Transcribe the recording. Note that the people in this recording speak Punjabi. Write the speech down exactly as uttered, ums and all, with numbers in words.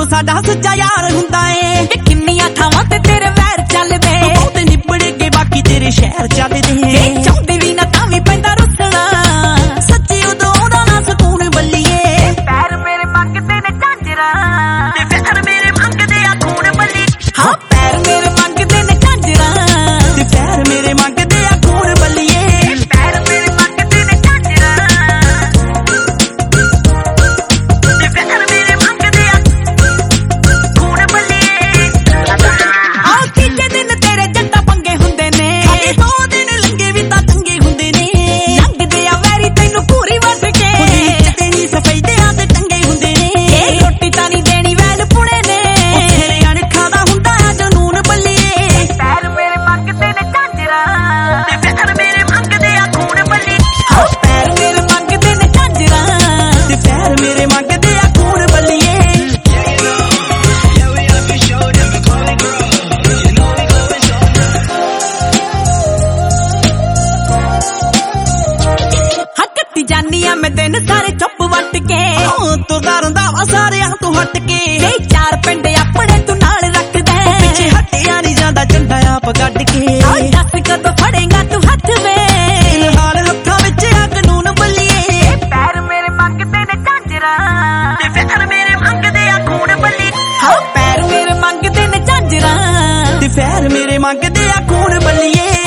ਸਾਡਾ ਸੱਚਾ ਯਾਰ ਹੁੰਦਾ ਏ ਕਿ ਕਿੰਨੀਆਂ ਥਾਵਾਂ ਤੇ ਤੇਰੇ ਵੈਰ ਚੱਲਦੇ ਬਹੁਤ ਨਿਬੜ ਕੇ ਬਾਕੀ ਤੇਰੇ ਸ਼ਹਿਰ ਚੱਲਦੇ ਚਾਹੁੰਦੇ ਵੀ ਨਾ ਤਾਂ ਵੀ ਪੈਂਦਾ ਰੁੱਸਣਾ ਸੱਚੀ ਉਦੋਂ ਉਹਦਾ ਨਾ ਸਕੂਨ ਬੱਲੀਏ ਪੈਰ ਮੇਰੇ ਮੰਗਦੇ ਨੇ ਝਾਂਜਰਾਂ ਤੇ ਪੈਰ ਮੇਰੇ ਮੰਗਦੇ ਆ ਖੂਨ ਬੱਲੀ ਹਾਂ ਪੈਰ ਮੇਰੇ ਮੰਗਦੇ ਨੇ ਝਾਂਜਰਾਂ ਤੇ ਪੈਰ ਮੇਰੇ ਮੰਗਦੇ ਆ ਖੂਨ ਬੱਲੀਏ ਪੈਰ ਮੇਰੇ ਮੰਗਦੇ ਨੇ ਝਾਂਜਰਾਂ ਤੇ ਪੈਰ ਮੇਰੇ ਮੰਗਦੇ ਆ ਖੂਨ ਬੱਲੀਏ ਆਹ ਤੀਜੇ ਦਿਨ ਤੇਰੇ ਜੱਟਾ ਪੰਗੇ ਹੁੰਦੇ ਨੇ ਸਾਡੇ ਦੋ ਦਿਨ ਲੰਗੇ ਵੀ ਤਾਂ ਚੰਗੇ ਹੁੰਦੇ ਨੇ ਲੰਘਦੇ ਆ ਵੈਰੀ ਤੈਨੂੰ ਪੂਰੀ ਵੱਟ ਕੇ ਤੇ ਨਹੀਂ ਸਫੈਦਿਆਂ ਤੇ ਚੰਗੇ ਹੁੰਦੇ ਨੇ ਰੋਟੀ ਤਾਂ ਨਹੀਂ ਦੇਣੀ ਵੈਲ ਪੁਣੇ ਨੇ ਤੇਰੇ ਅਣਖਾਂ ਦਾ ਹੁੰਦਾ ਆ ਜਨੂਨ ਬੱਲੀਏ ਪੈਰ ਮੇਰੇ ਮੰਗਦੇ ਨੇ ਝਾਂਜਰਾਂ ਤੇ ਪੈਰ ਮੇਰੇ ਮੰਗਦੇ ਆ ਖੂਨ ਬੱਲੀ ਹਾਂ ਪੈਰ ਮੇਰੇ ਮੰਗਦੇ ਨੇ ਝਾਂਜਰਾਂ ਤੇ ਪੈਰ ਮੇਰੇ ਮੰਗਦੇ ਆ ਖੂਨ ਬੱਲੀਏ ਹੱਕਤੀ ਜਾਨੀ ਆ ਮੈਂ ਤੈਨੂੰ ਸਾਰੇ ਚੁੱਪ ਵੱਟ ਕੇ ਤੂੰ ਡਰਦਾ ਵਾ ਸਾਰਿਆਂ ਤੋਂ ਹਟ ਕੇ ਇਹ ਚਾਰ ਪਿੰਡ ਆਪਣੇ ਤੂੰ ਨਾਲ ਰੱਖਦਾ ਪਿੱਛੇ ਹਟਿਆ ਨਹੀਂ ਜਾਂਦਾ ਝੰਡਾ ਆਪ ਗੱਡ ਕੇ ਦੱਸ ਕਦੋਂ ਫੜੇਗਾ ਤੂੰ ਹੱਥ ਵੇ ਫਿਲਹਾਲ ਹੱਥਾਂ ਵਿੱਚ ਆ ਕਾਨੂੰਨ ਬੱਲੀਏ ਪੈਰ ਮੇਰੇ ਮੰਗਦੇ ਨੇ ਝਾਂਜਰਾਂ ਤੇ ਪੈਰ ਮੇਰੇ ਮੰਗਦੇ ਆ ਖੂਨ ਬੱਲੀ ਹਾਂ ਪੈਰ ਮੇਰੇ ਮੰਗਦੇ ਨੇ ਝਾਂਜਰਾਂ ਤੇ ਪੈਰ ਮੇਰੇ ਮੰਗਦੇ ਆ ਖੂਨ ਬੱਲੀਏ